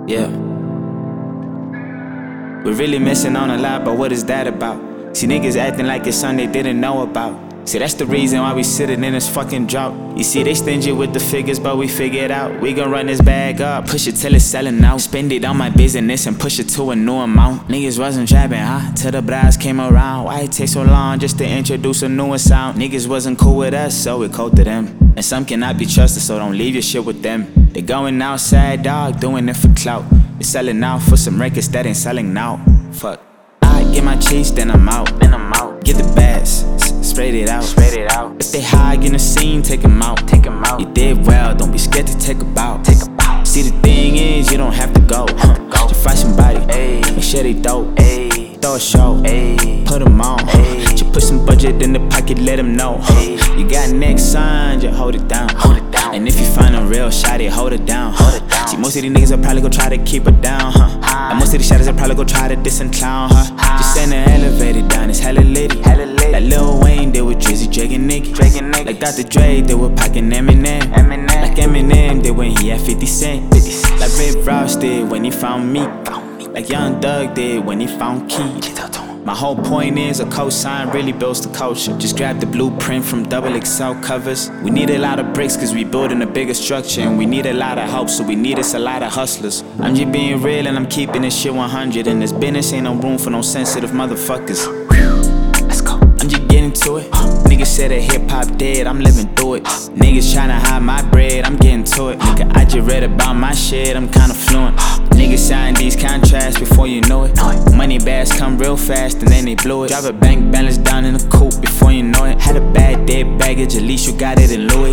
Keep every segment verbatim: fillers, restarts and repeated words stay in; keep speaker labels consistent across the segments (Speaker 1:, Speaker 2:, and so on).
Speaker 1: Yeah. We're really missing on a lot, but what is that about? See niggas acting like it's something they didn't know about. See, that's the reason why we sitting in this fucking drought. You see, they stingy with the figures, but we figure it out. We gon' run this bag up, push it till it's selling out. Spend it on my business and push it to a new amount. Niggas wasn't trapping, huh? Till the bras came around. Why it take so long just to introduce a newer sound? Niggas wasn't cool with us, so we cold to them. And some cannot be trusted, so don't leave your shit with them. They going outside, dog, doing it for clout. They selling out for some records that ain't selling now. Fuck. I get my cheese, then I'm out. Then I'm out. Get the bags. Spread it out, spread it out. If they hide in the scene, take them out, take them out. You did well, don't be scared to take a bow, take a bow. See the thing is, you don't have to go, huh? Just find somebody, ayy. Make sure they dope, ayy. Throw a show, ayy. Put them on, ayy. Just put some budget in the pocket, let them know, huh? You got next sign, just hold it down, hold it down. And if you find a real shot, hold it down, hold it down. See, most of these niggas will probably go try to keep it down, huh? And most of these shadows will probably go try to diss and clown, huh? Just send the elevator down, it's hella litty, hella litty. Like Lil Wayne did with Drizzy, Drake and Nicki. Drake and Nicki. Like Doctor Dre did with Pac and Eminem. Eminem. Like Eminem did when he had fifty cent. fifty cent. Like Rick Ross did when he found me. Like Young Thug did when he found Key. My whole point is a cosign really builds the culture. Just grab the blueprint from double X L covers. We need a lot of bricks cause we building a bigger structure. And we need a lot of help, so we need us a lot of hustlers. I'm just being real and I'm keeping this shit one hundred. In this business ain't no room for no sensitive motherfuckers. Let's go. I'm just getting to it. Niggas said that hip hop dead, I'm living through it. Niggas tryna hide my bread, I'm getting to it. Nigga, I just read about my shit, I'm kinda fluent. Niggas sign these contracts before you know it. Money bags come real fast and then they blow it. Drop a bank balance down in the coupe before you know it. Had a bad dead baggage, at least you got it in Louis.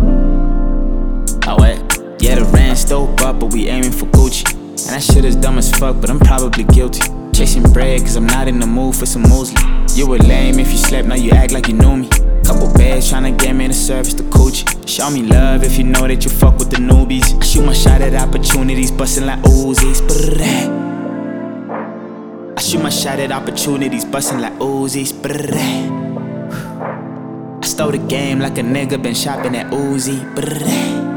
Speaker 1: Oh what? Yeah, the rent dope up, but we aiming for Gucci. And that shit is dumb as fuck, but I'm probably guilty. Chasing bread cause I'm not in the mood for some muesli. You were lame if you slept, now you act like you knew me. Couple bags tryna get me to service the coochie. Show me love if you know that you fuck with the newbies. I shoot my shot at opportunities, bustin' like Uzis. I shoot my shot at opportunities, bustin' like Uzis. I stole the game like a nigga been shopping at Uzi.